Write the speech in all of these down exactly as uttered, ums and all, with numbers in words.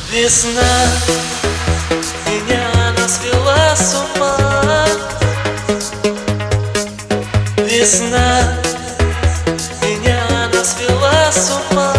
Весна меня она свела с ума. Весна меня она свела с ума.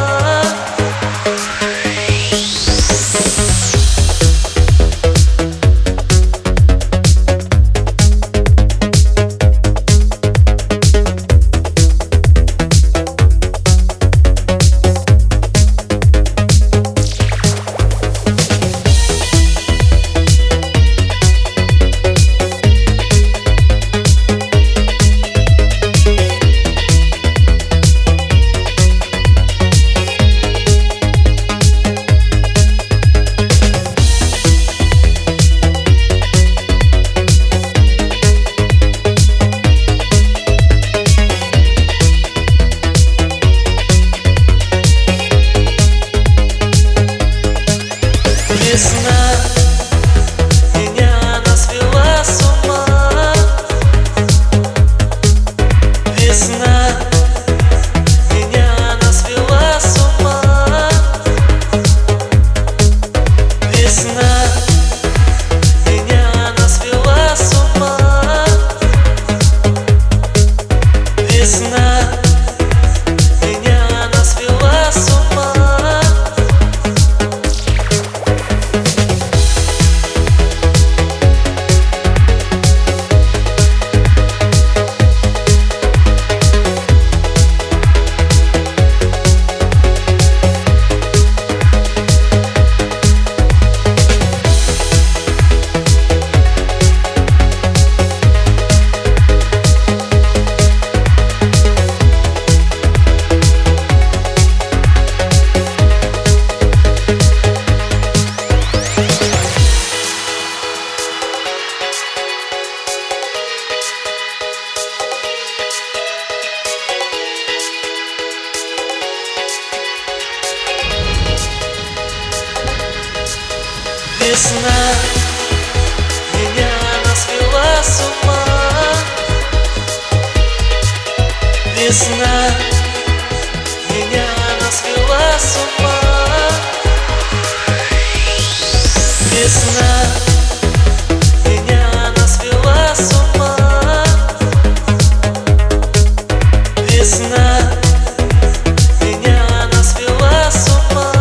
Весна меня она свела с ума. Весна меня она свела с ума. Весна меня она свела с ума. Весна меня она свела с ума. Весна меня она свела с ума. Весна меня она свела с ума. Весна меня она свела с ума. Весна меня она свела с ума.